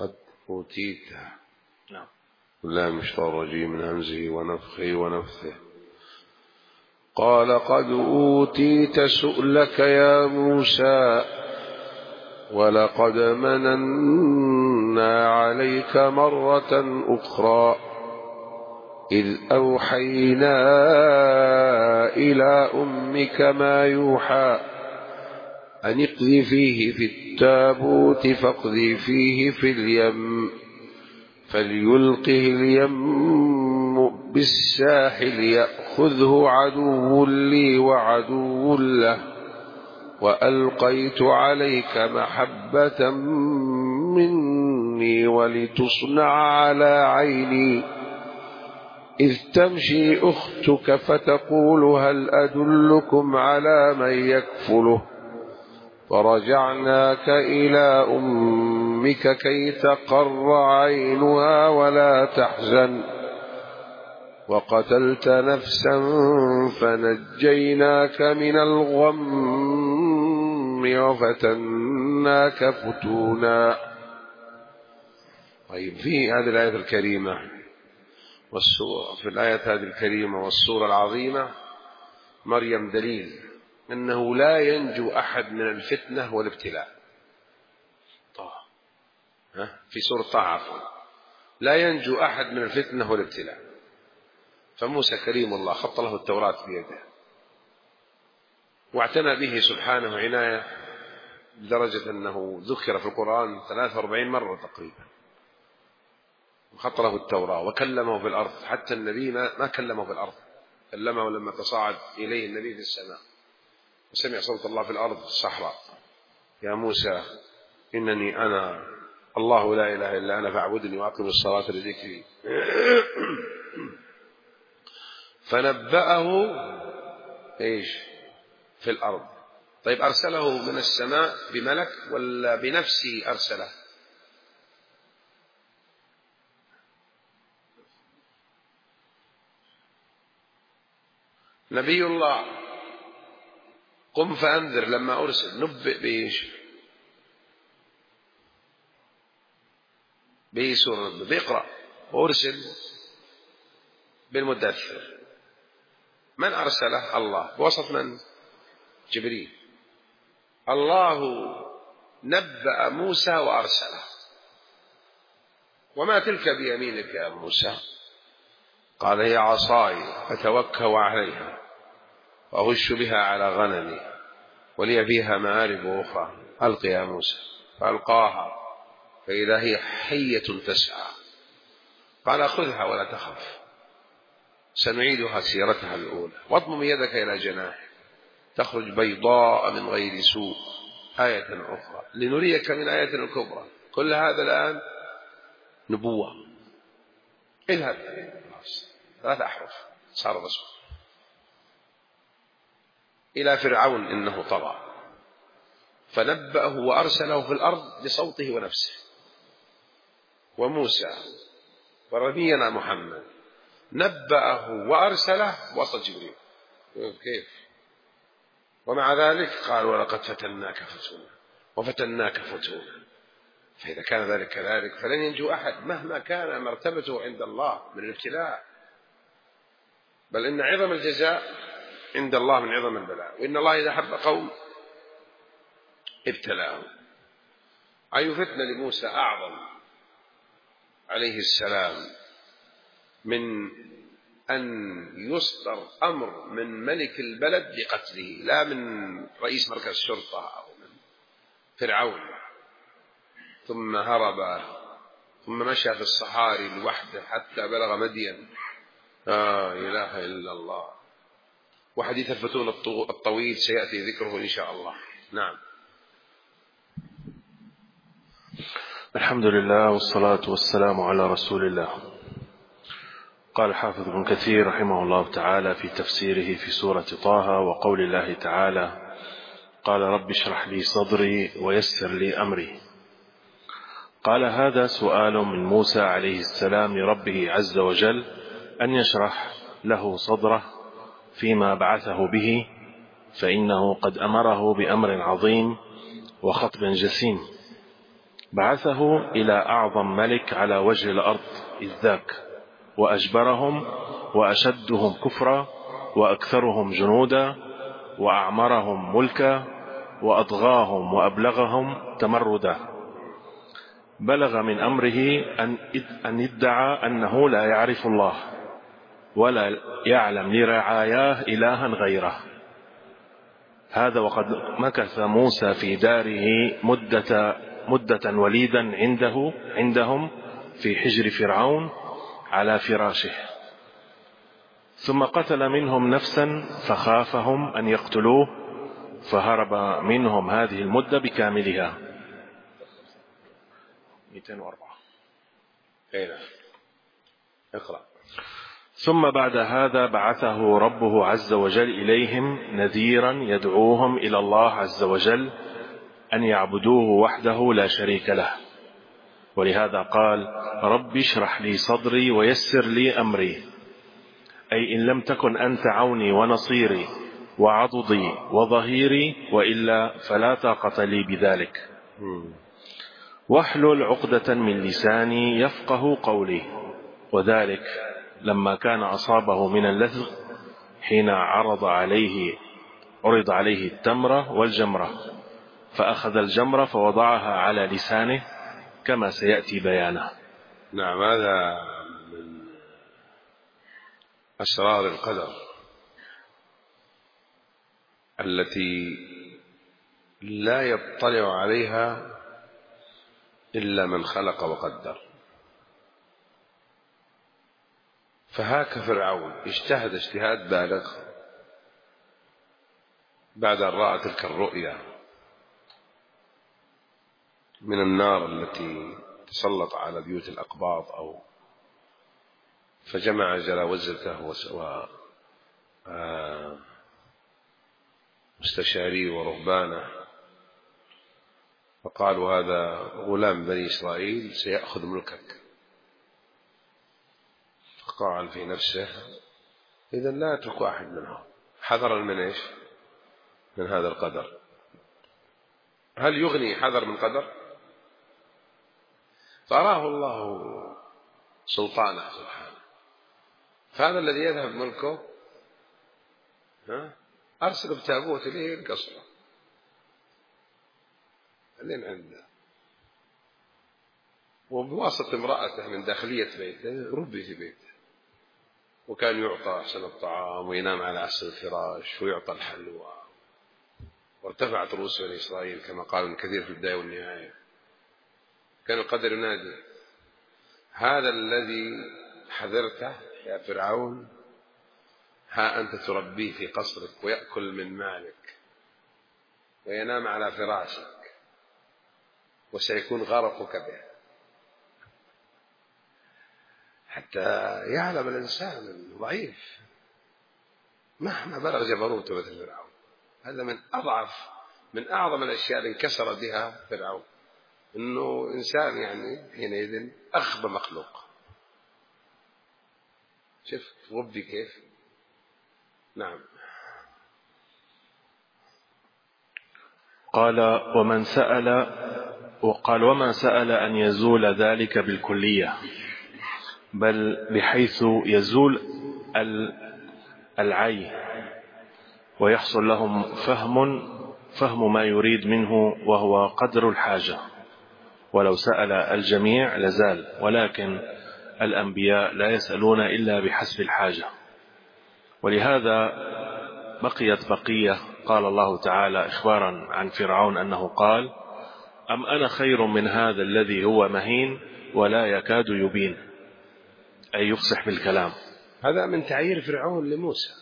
قد أوتيت. نعم. لا من الشيطان الرجيم من همزه ونفخه ونفثه. قال قد أوتيت سؤلك يا موسى ولقد مننا عليك مرة أخرى إذ أوحينا إلى أمك ما يوحى أن اقذفيه في التابوت فاقذفيه في اليم فليلقه اليم بالساحل يأخذه عدو لي وعدو له وألقيت عليك محبة مني ولتصنع على عيني إذ تمشي أختك فتقول هل أدلكم على من يكفله فرجعناك إلى أمك كي تقر عينها ولا تحزن وقتلت نفسا فنجيناك من الغم وفتناك فتونا. طيب في هذه الآية الكريمة في الآية هذه الكريمة والسورة العظيمة مريم دليل أنه لا ينجو أحد من الفتنة والابتلاء. في سورة طه عفوا لا ينجو أحد من الفتنة والابتلاء. فموسى كريم الله خط له التوراة بيده واعتنى به سبحانه عناية لدرجة أنه ذكر في القرآن 43 مرة تقريبا وخط له التوراة وكلمه في الأرض حتى النبي ما كلمه في الأرض كلمه لما تصاعد إليه النبي في السماء وسمع صوت الله في الأرض في الصحراء يا موسى إنني أنا الله لا إله إلا أنا فاعبدني وأقم الصلاة لذكري. فنبأه إيش في الأرض. طيب أرسله من السماء بملك ولا بنفسه أرسله؟ نبي الله قم فأنذر لما أرسل نبئ بإيش؟ بسورة بيقرأ وأرسل بالمدثر. من أرسله؟ الله بوسط من؟ جبريل. الله نبأ موسى وأرسله. وما تلك بيمينك يا موسى؟ قال هي عصاي أتوكأ عليها وأهش بها على غنمي ولي فيها مآرب أخرى ألق يا موسى فألقاها فإذا هي حية تسعى قال خذها ولا تخف سنعيدها سيرتها الأولى واضمم يدك إلى جناح تخرج بيضاء من غير سوء آية أخرى لنريك من آية الكبرى. كل هذا الآن نبوة. اذهب 3 أحرف صار رسول إلى فرعون إنه طغى فنبأه وأرسله في الأرض بصوته ونفسه. وموسى ونبينا محمد نبأه وأرسله وسط جبريل. كيف؟ ومع ذلك قال ولقد فتناك فتونا وفتناك فتونا. فإذا كان ذلك كذلك فلن ينجو أحد مهما كان مرتبته عند الله من الابتلاء. بل إن عظم الجزاء عند الله من عظم البلاء. وإن الله إذا حب قوم ابتلاهم. أي فتنة لموسى أعظم عليه السلام من أن يصدر أمر من ملك البلد بقتله لا من رئيس مركز الشرطة أو من فرعون. ثم هرب ثم مشى في الصحاري لوحده حتى بلغ مدين. لا إله إلا الله. وحديث الفتون الطويل سيأتي ذكره إن شاء الله. نعم. الحمد لله والصلاة والسلام على رسول الله. قال حافظ ابن كثير رحمه الله تعالى في تفسيره في سورة طه وقول الله تعالى قال رب اشرح لي صدري ويسر لي أمري. قال هذا سؤال من موسى عليه السلام لربه عز وجل أن يشرح له صدره فيما بعثه به فإنه قد أمره بأمر عظيم وخطب جسيم بعثه إلى أعظم ملك على وجه الأرض إذ ذاك، وأجبرهم وأشدهم كفرا وأكثرهم جنودا وأعمرهم ملكا وأطغاهم وأبلغهم تمردا. بلغ من أمره أن ادعى أنه لا يعرف الله ولا يعلم لرعاياه إلها غيره. هذا وقد مكث موسى في داره مدة وليدا عندهم في حجر فرعون على فراشه، ثم قتل منهم نفسا فخافهم أن يقتلوه فهرب منهم هذه المدة بكاملها. 204. اقرأ. ثم بعد هذا بعثه ربه عز وجل إليهم نذيرا يدعوهم إلى الله عز وجل أن يعبدوه وحده لا شريك له. ولهذا قال: رب اشرح لي صدري ويسر لي أمري، أي إن لم تكن أنت عوني ونصيري وعضدي وظهيري وإلا فلا طاقة لي بذلك. واحلل عقدة من لساني يفقه قولي. وذلك لما كان أصابه من اللذغ حين عرض عليه التمرة والجمرة، فأخذ الجمرة فوضعها على لسانه كما سيأتي بيانه. نعم، هذا من أسرار القدر التي لا يطلع عليها إلا من خلق وقدر. فهاك فرعون اجتهد اجتهاد بالغ بعد أن رأى تلك الرؤيا من النار التي تسلط على بيوت الأقباط، فجمع جلاوزته مستشاريه ورهبانه، فقالوا هذا غلام بني إسرائيل سيأخذ ملكك. فقال في نفسه: إذن لا أترك أحد منهم، حذرا من إيش؟ من هذا القدر. هل يغني حذر من قدر؟ فأراه الله سلطانه سبحانه. فهذا الذي يذهب ملكه أرسل بتابوت إليه القصر لين عنده، وبواسطة امرأته من داخلية بيته ربي في بيته، وكان يعطى أحسن الطعام وينام على أحسن الفراش ويعطى الحلوى. وارتفعت رؤوس بني إسرائيل كما قال ابن كثير في البداية والنهاية. كان القدر ينادي: هذا الذي حذرته يا فرعون، ها أنت تربيه في قصرك ويأكل من مالك وينام على فراشك، وسيكون غرقك به. حتى يعلم الإنسان الضعيف مهما بلغ جبروته مثل فرعون. هذا من أعظم الأشياء اللي انكسر بها فرعون، إنه إنسان يعني حينئذ أخبى مخلوق. شوف ربي كيف. نعم. قال: ومن سأل أن يزول ذلك بالكلية، بل بحيث يزول العي ويحصل لهم فهم ما يريد منه وهو قدر الحاجة. ولو سأل الجميع لزال، ولكن الأنبياء لا يسألون إلا بحسب الحاجة. ولهذا بقيت بقية. قال الله تعالى إخبارا عن فرعون أنه قال: أم أنا خير من هذا الذي هو مهين ولا يكاد يبين، أي يفصح بالكلام. هذا من تعيير فرعون لموسى.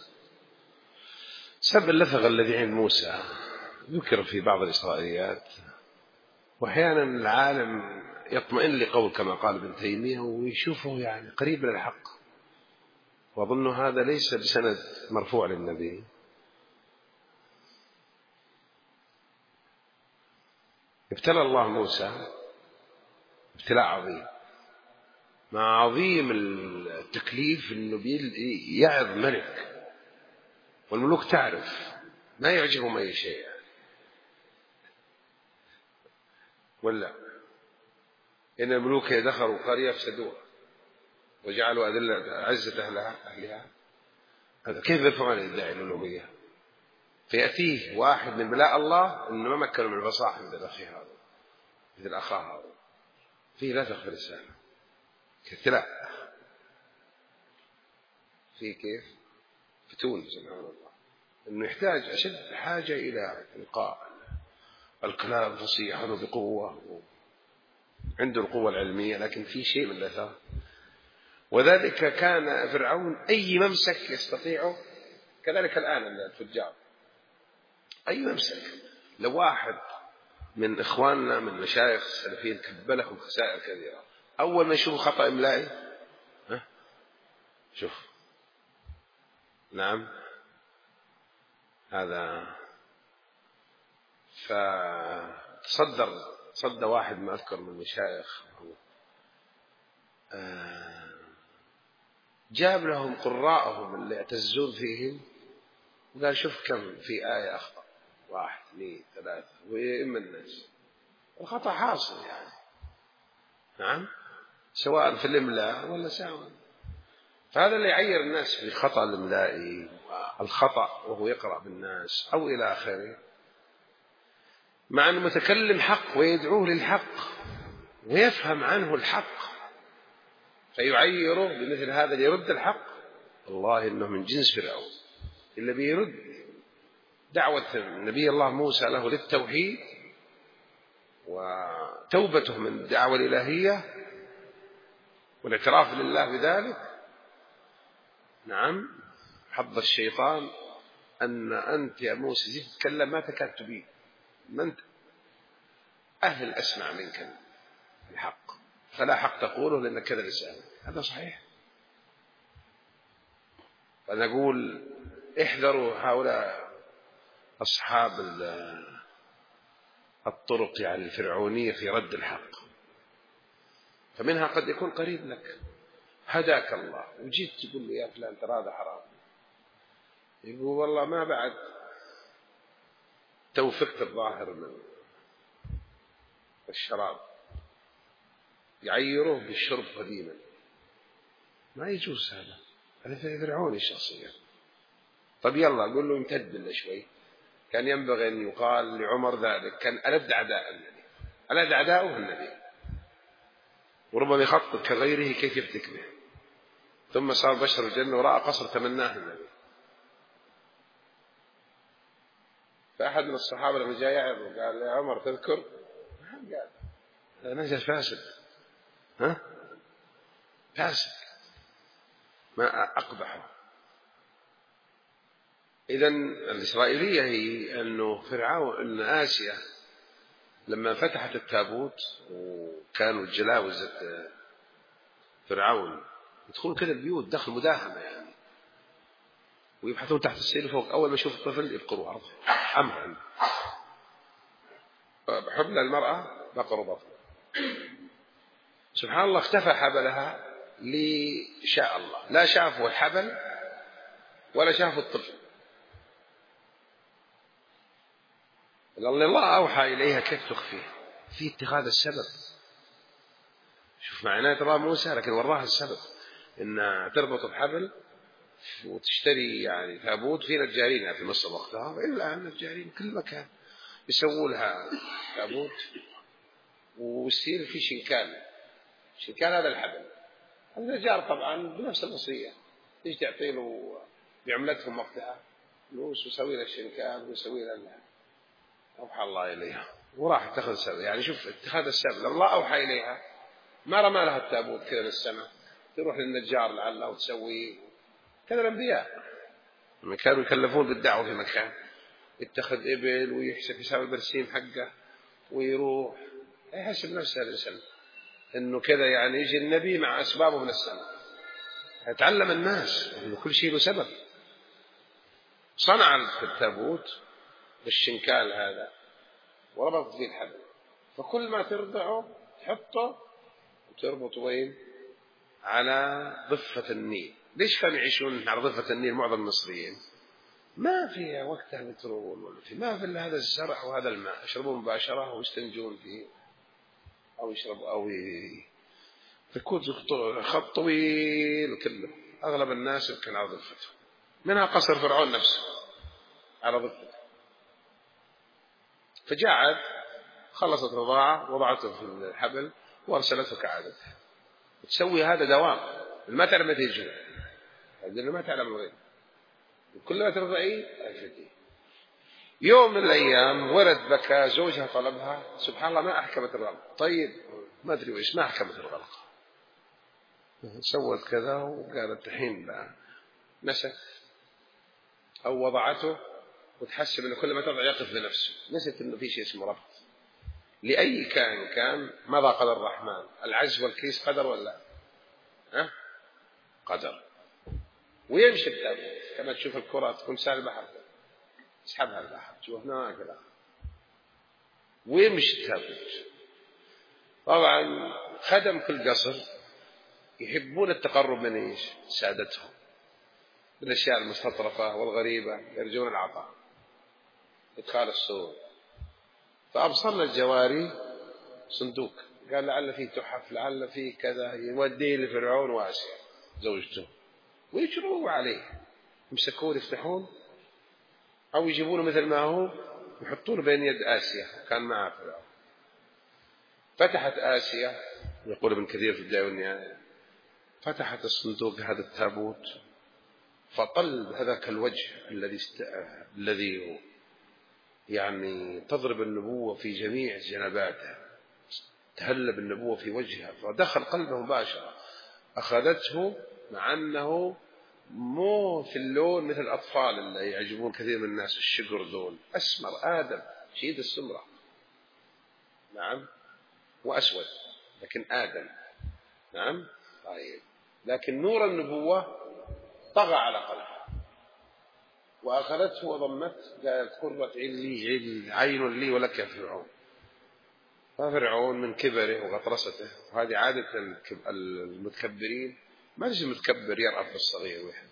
سب اللثغ الذي عند موسى ذكر في بعض الإسرائيليات، وأحيانا العالم يطمئن لقول كما قال ابن تيمية ويشوفه يعني قريب للحق، وأظن هذا ليس بسند مرفوع للنبي. ابتلى الله موسى ابتلاء عظيم، مع عظيم التكليف انه يعظ ملك، والملوك تعرف ما يعجبهم اي شيء يعني. ولا إن الملوك إذا دخلوا قرية فسدوها وجعلوا أذلة عزة أهلها. هذا كيف يفعل يدعي الألوهية؟ فيأتيه واحد من بلاء الله إنه ما مكنوا من الفصاحة مثل أخي هذا مثل أخاه هذا فيه لا تخفى لسانه كالتلاء فيه كيف فتون سبحان الله إنه يحتاج أشد حاجة إلى إلقاء الكلام فصيحا وبقوة عنده القوة العلمية لكن في شيء من الأثار. وذلك كان فرعون أي ممسك يستطيعه كذلك الآن التجار أي ممسك. لو واحد من إخواننا من مشايخ السلفيين كبلهم خسائر كثيرة أول ما يشوف خطأ إملائي شوف نعم هذا صد واحد ما أذكر من المشايخ جاب لهم قراءهم اللي يعتزون فيهم وقال شوف كم في آية أخطأ 1 2 3 ويئم الناس الخطأ حاصل يعني نعم سواء في الإملاء ولا سواء. فهذا اللي يعير الناس في الخطأ الإملائي الخطأ وهو يقرأ بالناس أو إلى آخره مع أنه متكلم حق ويدعوه للحق ويفهم عنه الحق فيعيره بمثل هذا ليرد الحق. الله إنه من جنس فرعون اللي بيرد دعوة نبي الله موسى له للتوحيد وتوبته من الدعوة الإلهية والاعتراف لله بذلك. نعم حظ الشيطان أن أنت يا موسى زي تتكلم ما تكاد تبين من أهل أسمع منك الحق فلا حق تقوله لأنك كذا لسان. هذا صحيح. فنقول احذروا هؤلاء أصحاب الطرق يعني الفرعونية في رد الحق فمنها قد يكون قريب لك هداك الله وجيت تقول له يا فلان ترى هذا حرام يقول والله ما بعد توفقت الظاهر من الشراب يعيروه بالشرب قديما ما يجوز هذا فرعوني شخصيا. طب يلا قول له امتد لنا شوي. كان ينبغي أن يقال لعمر ذلك كان ألد أعداء النبي ألد أعداؤه النبي وربما يخطط كغيره كيف يفتك به ثم صار بشر الجنة ورأى قصر تمناه النبي. فأحد من الصحابة لما جاء يعظ قال يا عمر تذكر قال هذا نجس فاسد فاسد ما أقبحه. إذن الإسرائيلية هي أنه فرعون أن آسيا لما فتحت التابوت وكانوا جلاوزة فرعون يدخلون كذا البيوت دخل مداهمة يعني ويبحثون تحت السرير فوق أول ما يشوف الطفل يبقروا عرضه أمر حبل المرأة بقروا بطن. سبحان الله اختفى حبلها لشاء الله لا شافوا الحبل ولا شافوا الطفل الله أوحى إليها كيف تخفيه في اتخاذ السبب. شوف معناه ترى موسى لكن وراها السبب إن تربط بحبل وتشتري يعني تابوت في نجارين في مصر وقتها إلا النجارين كل مكان يسووا لها تابوت ويصير في شنكان هذا الحبل. النجار طبعا بنفس الوصية تيجي تعطي له بعملتهم وقتها فلوس ويسوي له الشنكان ويسوي له أوحى الله إليها وراح اتخذ السبب. يعني شوف اتخاذ السبب الله أوحى إليها ما رمى لها التابوت كذا للسماء تروح للنجار لعله وتسوي كذا. الأنبياء لما كانوا يكلفون بالدعوة في مكان يتخذ إبل ويحسب حساب البرسيم حقه ويروح يحسب نفسه الإنسان إنه كذا يعني يجي النبي مع أسبابه من السماء يتعلم الناس إنه كل شيء له سبب. صنع التابوت بالشنكال هذا وربط فيه الحبل فكل ما ترضعه تحطه وتربطه وين على ضفة النيل. ليش كانوا يعيشون على ضفة النيل معظم المصريين؟ ما في وقتها بترول ولا في ما في إلا هذا الزرع وهذا الماء يشربون مباشرة ويستنجون فيه أو يشرب يكون خط طويل كله. أغلب الناس يمكن على ضفته، منها قصر فرعون نفسه على ضفته. فجاءت خلصت رضاعة، وضعته في الحبل وأرسلته كعادتها. تسوي هذا دوام، ما تعلم متى يجي، ما تعلم غير، كل ما ترضعيه أجدي. يوم من الأيام ورد بكى زوجها، طلبها، سبحان الله ما أحكمت الغلق. طيب ما أدري وإيش، ما أحكمت الغلق، سوت كذا وقالت الحين لا، نست أو وضعته وتحسب أنه كل ما تضع يقف بنفسه، نسيت أنه في شيء اسمه ربط. لأي كان ماذا قدر الرحمن؟ العجز والكيس قدر ولا قدر. ويمشي التابوت كما تشوف الكرة تكون سال البحر، تسحبها البحر، تشوف هناك كذا، ويمشي التابوت. طبعا خدم كل قصر يحبون التقرب من إيش؟ سادتهم بالأشياء المستطرفة والغريبة، يرجون العطاء، إدخال السرور. فأبصرنا الجواري صندوق، قال لعل فيه تحف، لعل فيه كذا، يوديه لفرعون وآسيا زوجته، ويجروا عليه، يمسكون يفتحون أو يجيبونه مثل ما هو يحطونه بين يد آسيا، كان معه فرعون. فتحت آسيا، يقول ابن كثير في البداية والنهاية، فتحت الصندوق هذا التابوت، فطل هذاك الوجه الذي يعني تضرب النبوة في جميع جنباته، تهلب النبوة في وجهها، فدخل قلبه مباشرة. أخذته مع أنه مو في اللون مثل الأطفال اللي يعجبون كثير من الناس، الشقر دول، أسمر آدم شديد السمرة، نعم، وأسود لكن آدم، نعم. طيب لكن نور النبوة طغى على قلبه، وأخذته وضمته، قالت قرة عين لي ولك يا فرعون. ففرعون من كبره وغطرسته، وهذه عادة المتكبرين، ما يجي المتكبر يرأف بالصغير ويحب،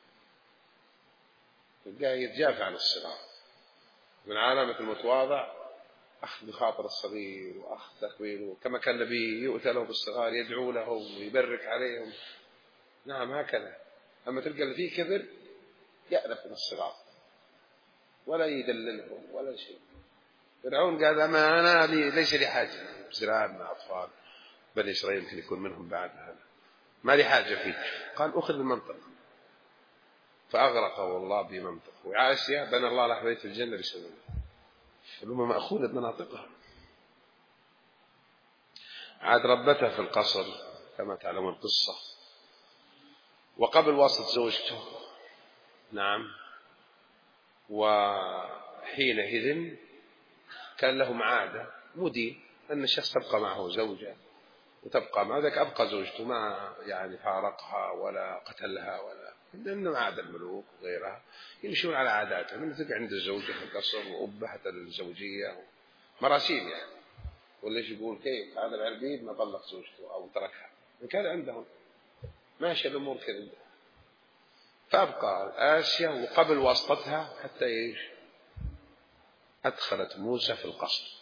يتجافى عن الصغار. من علامة المتواضع أخذ بخاطر الصغير وأخذ تكوينه، كما كان النبي يؤتى له بالصغار يدعو لهم ويبرك عليهم، نعم هكذا. أما تلقى اللي فيه كبر يألف من الصغار ولا يدللهم ولا شيء. فرعون قال أما أنا ليس لي حاجة بزرار مع أطفال بني إسرائيل، يمكن يكون منهم بعد هذا، ما لي حاجة فيه. قال أخذ بالمنطق، فأغرقه الله بمنطق. وعاسيا بنى الله له بيت الجنة بسببه، فلما مأخوذة بمناطقها. عاد ربتها في القصر كما تعلمون القصة، وقبل واسط زوجته، نعم. وحينئذ كان لهم عادة مدين أن الشخص تبقى معه زوجة وتبقى مع ذلك، أبقى زوجته، ما يعني فارقها ولا قتلها ولا، لأنه عاد الملوك وغيرها يمشون على عاداتهم، من تبقى عند الزوجة في القصر وأبهة الزوجية مراسيم يعني. وليش يقول كيف هذا العربيد ما طلق زوجته أو تركها، إن كان عندهم ماشي الأمور كذا. فأبقى آسيا وقبل واسطتها حتى إيش أدخلت موسى في القصر.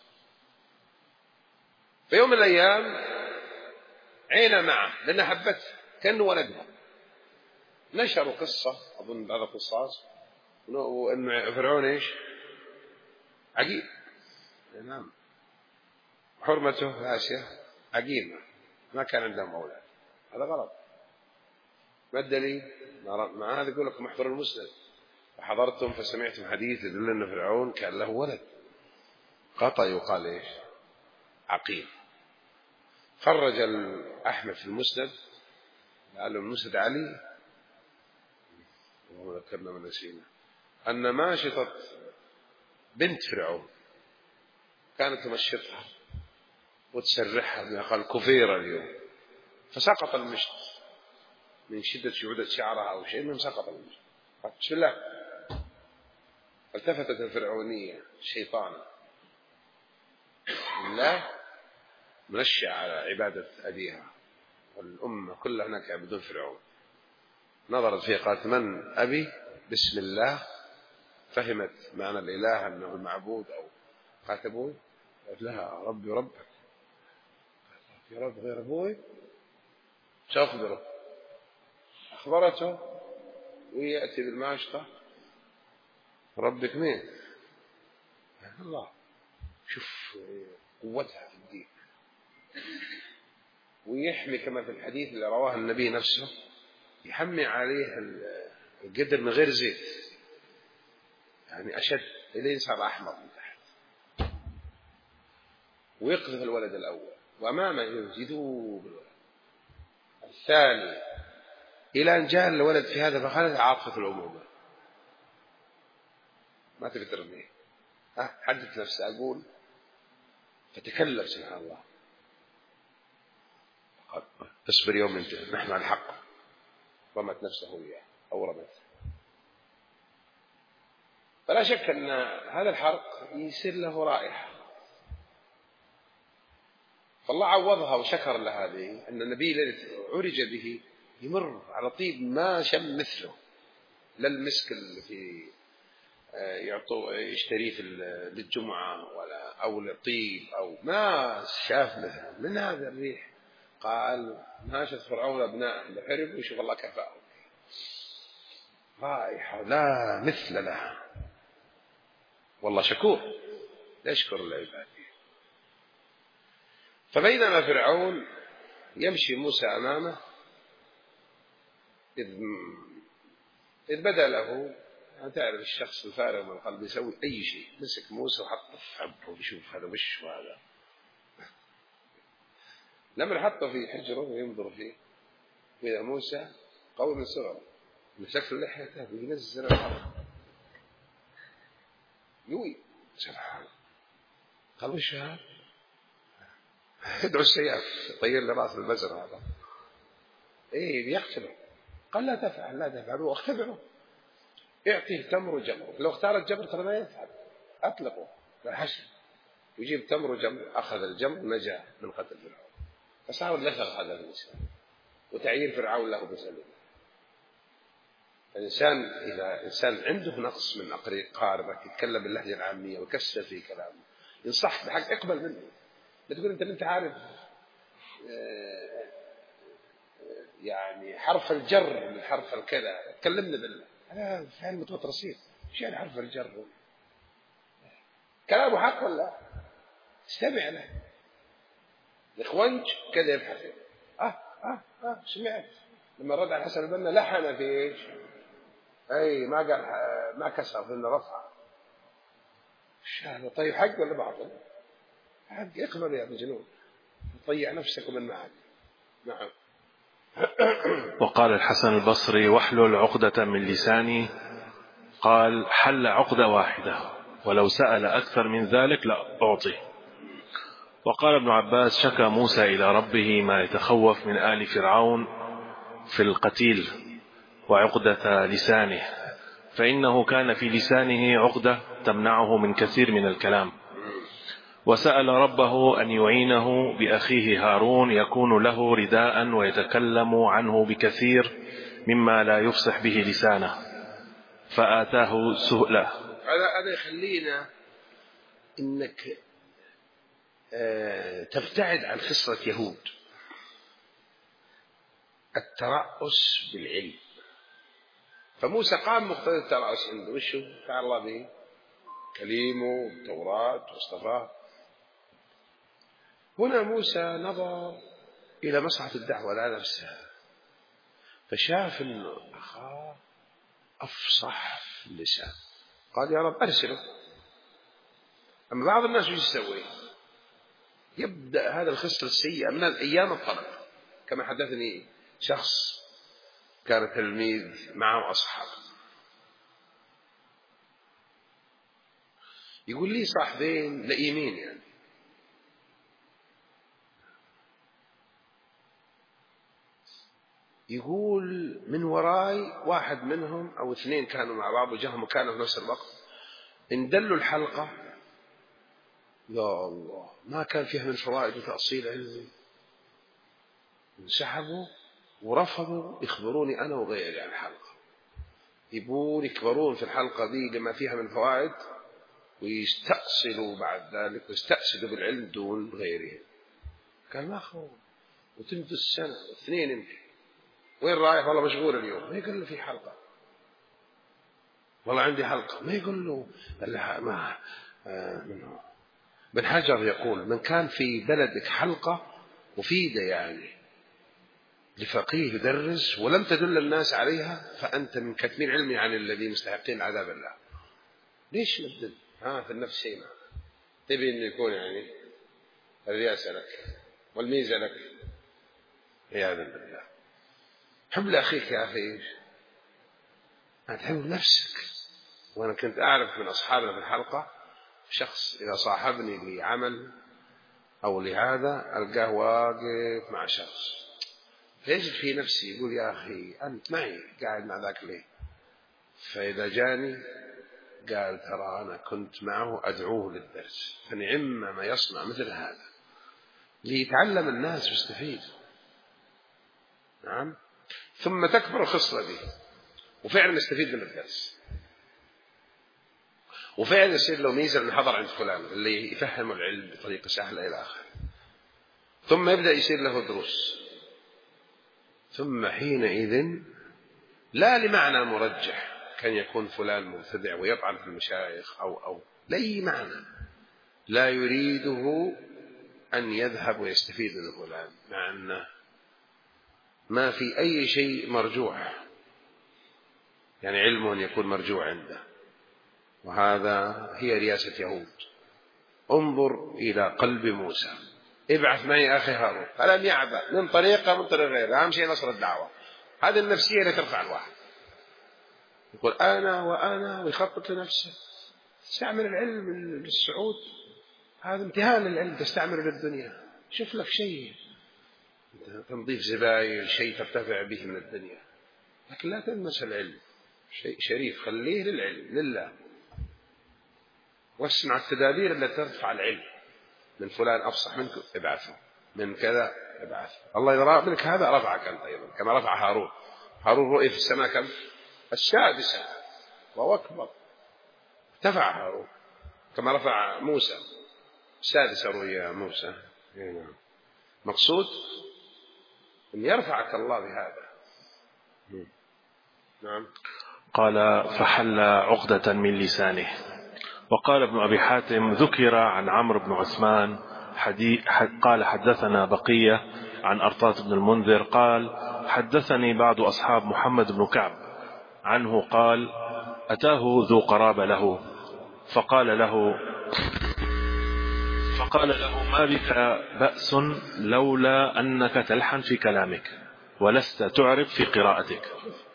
في يوم من الأيام عينا معه لأنها حبته كأنه ولدها. نشروا قصة أظن بعض القصاص وأن فرعون إيش عقيم، نعم، حرمته آسيا عقيمة، ما كان عندهم أولاد. هذا غلط. ما الدليل؟ مع هذا يقول لكم احضر المسند، فحضرتم فسمعتم حديث يدل أن فرعون كان له ولد، قطع يقال إيش عقيم. خرج أحمد في المسند، قال له المسند علي، وذكرنا من نسينا أن ماشطة بنت فرعون كانت تمشطها وتسرحها بما قال كفيرة اليوم، فسقط المشط من شدة شعودة شعرها أو شيء، من سقط المشط. بسم الله. التفتت الفرعونية الشيطانة لا منشأ على عبادة أبيها، والأمة كلها هناك يعبدون فرعون. نظرت فيه قالت من أبي؟ بسم الله. فهمت معنى الإله أنه المعبود، أو قالت أبوي؟ قالت لها ربي ربك. يا رب غير أبوي شو أخبره؟ أخبرته ويأتي بالماشطة ربك مين؟ الله. شوف قوتها في الدين. ويحمي كما في الحديث اللي رواه النبي نفسه، يحمي عليه القدر من غير زيت، يعني أشد إليه صار أحمر من تحت، ويقذف الولد الأول وأمامه يذوب الولد الثاني إلى أن جاء الولد في هذا فخلت عاطفة الأمومة ما تقدر ترميه. حدث نفسه أقول فتكلم سبحان الله اصبر يوم انت نحن على الحق. رمت نفسه وياه أو رمت. فلا شك أن هذا الحرق يصير له رائحة، فالله عوضها وشكر لهذه أن النبي الذي عرج به يمر على طيب ما شم مثله، لا المسك اللي في يشتريه للجمعة ولا أو للطيب أو ما شاف مثله من هذا الريح. قال ناشد فرعون أبناءه بحرب ويشوف الله كفاهم. رائحة لا مثل لها، والله شكور يشكر العباد. فبينما فرعون يمشي موسى أمامه إذ بدأ له، تعرف الشخص الفارغ من القلب يسوي أي شيء، مسك موسى وحطه في حبه ويشوف هذا وش وهذا. لما حطه في حجره وينظر فيه وإذا موسى قوي من صغره مسك لحيته وينزل الأرض يوي سبحان. قال وش هذا؟ يدعو السياف طير لراس البزر هذا بيقتله. قال لا تفعل لا تفعل واختبره، اعطيه تمر وجمر، لو اختار الجمر ترى ما يفعل اطلقه بالحشر يجيب تمر وجمر. اخذ الجمر نجا من قتل فرعون. فصار لثغ هذا الانسان وتعيير فرعون له بسببه. الانسان اذا انسان عنده نقص من قاربك يتكلم باللهجه العاميه ويكسر في كلامه ينصح بحق اقبل منه. لا تقول انت عارف يعني حرف الجر من حرف الكذا تكلمنا بالله أنا فعلا متوترسين. إيش يعني حرف الجر؟ كلامه حق ولا استمع له. الإخوانج كذا يبحث سمعت لما رد على حسن البنا لحن في إيش؟ أي ما قال ما كسر إنه رفع. هذا طيب حق ولا باطل؟ حق اقبل يا مجنون طيع نفسك ومن معك. نعم. وقال الحسن البصري واحلل عقدة من لساني، قال حل عقدة واحدة ولو سأل أكثر من ذلك لا أعطيه. وقال ابن عباس شكى موسى إلى ربه ما يتخوف من آل فرعون في القتيل وعقدة لسانه، فإنه كان في لسانه عقدة تمنعه من كثير من الكلام. وسأل ربه أن يعينه بأخيه هارون يكون له رداء ويتكلم عنه بكثير مما لا يفصح به لسانه فآتاه سؤله. هذا يخلينا إنك تبتعد عن خصلة يهود الترأس بالعلم. فموسى قام مقتضى الترأس عنده وشو فعل الله به كليمه والتوراة واصطفاه. هنا موسى نظر إلى مصلحة الدعوة لا نفسها، فشاف أن أخاه أفصح في اللسان قال يا رب أرسله. أما بعض الناس وش يسوي؟ يبدأ هذا الخصلة السيئة من أيام الطلب. كما حدثني شخص كان تلميذ معه أصحاب يقول لي صاحبين لئيمين يعني يقول من وراي واحد منهم أو اثنين كانوا مع بعض وجاهم كانوا في نفس الوقت اندلوا الحلقة يا الله ما كان فيها من فوائد وتأصيل علمي انسحبوا ورفضوا يخبروني أنا وغيري عن الحلقة. يبون يكبرون في الحلقة دي لما فيها من فوائد ويستأصلوا بعد ذلك ويستأصلوا بالعلم دون غيرهم. قال ما أخو، وتنفذ السنة واثنين يمكن. وين رايح؟ والله مشغول اليوم. ما يقول له في حلقة، والله عندي حلقة. ما يقول له ما منه. ابن حجر يقول من كان في بلدك حلقة مفيدة يعني لفقيه يدرس ولم تدل الناس عليها فأنت من كتمين علمي عن الذي مستحقين عذاب الله. ليش نبدل في النفس شيء؟ تبي أن يكون يعني الرياسة لك والميزة لك، عياذا بالله. حب لأخيك يا أخي، ما تحب نفسك. وأنا كنت أعرف من أصحابنا في الحلقة شخص إذا صاحبني لعمل أو لهذا ألقاه واقف مع شخص فيجد في نفسي يقول يا أخي أنت معي قاعد مع ذاك ليه؟ فإذا جاني قال ترى أنا كنت معه أدعوه للدرس، فنعم ما يصنع مثل هذا ليتعلم الناس ويستفيد. نعم. ثم تكبر الخصلة دي وفعلا يستفيد من الدرس، وفعلا يصير له ميزة من حضر عند فلان اللي يفهم العلم بطريقة سهلة إلى آخره. ثم يبدأ يصير له دروس. ثم حينئذ لا لمعنى مرجح كان يكون فلان مبتدع ويطعن في المشايخ أو لأي معنى، لا يريده أن يذهب ويستفيد من فلان، مع أنه ما في أي شيء مرجوح، يعني علمه أن يكون مرجوع عنده. وهذا هي رياسة يهود. انظر إلى قلب موسى، ابعث معي أخي هارون، فلم يعبأ من طريقة من طريق غيره، أهم شيء نصر الدعوة. هذه النفسية اللي ترفع الواحد، يقول أنا وأنا ويخطط لنفسه. تستعمل العلم للسعود، هذا امتهان للعلم، تستعمله للدنيا. شوف لك شيء تنظيف زبايل، شيء ترتفع به من الدنيا، لكن لا تلمس العلم. شيء شريف خليه للعلم لله، واسمع التدابير التي ترفع العلم. من فلان أفصح منك ابعثه، من كذا ابعثه. الله إذا منك هذا رفعك أنت أيضا كما رفع هارون. هارون رؤي في السماء كم؟ السادسة، وهو أكبر. ارتفع هارون كما رفع موسى السادسة رؤيا موسى. مقصود أن يرفعك الله بهذا. نعم. قال فحل عقدة من لسانه. وقال ابن أبي حاتم ذكر عن عمرو بن عثمان قال حدثنا بقية عن أرطاط بن المنذر قال حدثني بعض أصحاب محمد بن كعب عنه قال أتاه ذو قرابة له فقال له ما بك بأس لولا أنك تلحن في كلامك ولست تعرف في قراءتك.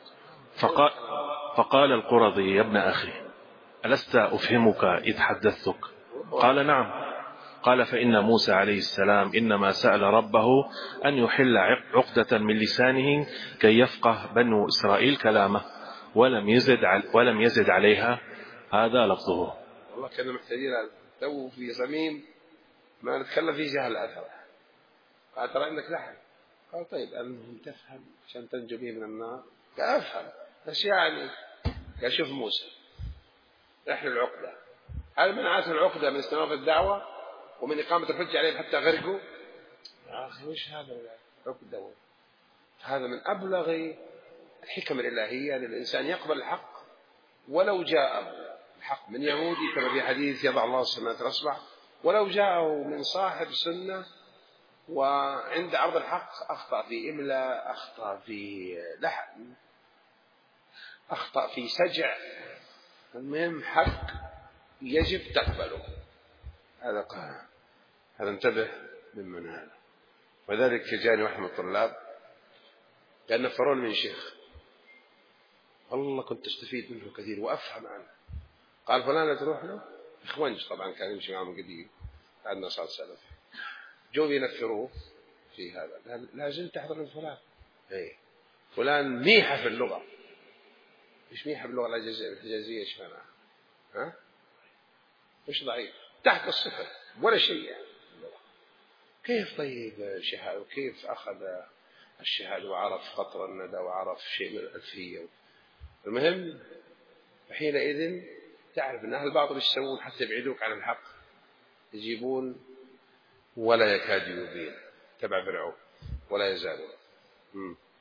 فقال القرظي يا ابن أخي ألست أفهمك إذ حدثتك؟ قال نعم. قال فإن موسى عليه السلام إنما سأل ربه أن يحل عقدة من لسانه كي يفقه بنو إسرائيل كلامه ولم يزد عليها. هذا لفظه. والله كنا محتاجين تو في صميم ما نتكلم فيه جهل أثر. قال ترى عندك لحن. قال طيب أنهم تفهم عشان تنجو به من النار. قال أفهم بس يعني. قال شوف موسى احل العقدة، هل منعته العقدة من استمرار الدعوة ومن إقامة الحجة عليهم حتى غرقوا؟ يا أخي وش هذا العقدة؟ هذا من أبلغ الحكم الإلهية للإنسان يقبل الحق ولو جاء الحق من يهودي كما في حديث يضع الله السماوات الأصبع، ولو جاءه من صاحب سنة وعند عرض الحق أخطأ في إملاء، أخطأ في لحن، أخطأ في سجع، المهم حق يجب تقبله. هذا قال هذا انتبه ممن هذا. وذلك جاني واحد من الطلاب قال نفرون من شيخ والله كنت استفيد منه كثير وأفهم عنه. قال فلان تروح له إخوانج طبعا كان يمشي معهم قديم عندنا صار سلف، جو ينفروه في هذا لا زلت تحضر من فلان. فلان ميحة في اللغة. إيش ميحة في اللغة الحجازية؟ إيش معناها؟ ها؟ مش ضعيف تحت الصفر ولا شيء يعني. كيف طيب الشهادة وكيف أخذ الشهادة وعرف قطر الندى وعرف شيء من الألفية. المهم حينئذ تعرف أن أهل الباطل يسوون حتى يبعدوك عن الحق، يجيبون ولا يكاد يبين. تبع فرعون ولا يزالون.